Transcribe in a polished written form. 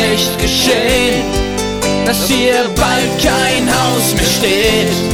nicht geschehen, dass hier bald kein Haus mehr steht.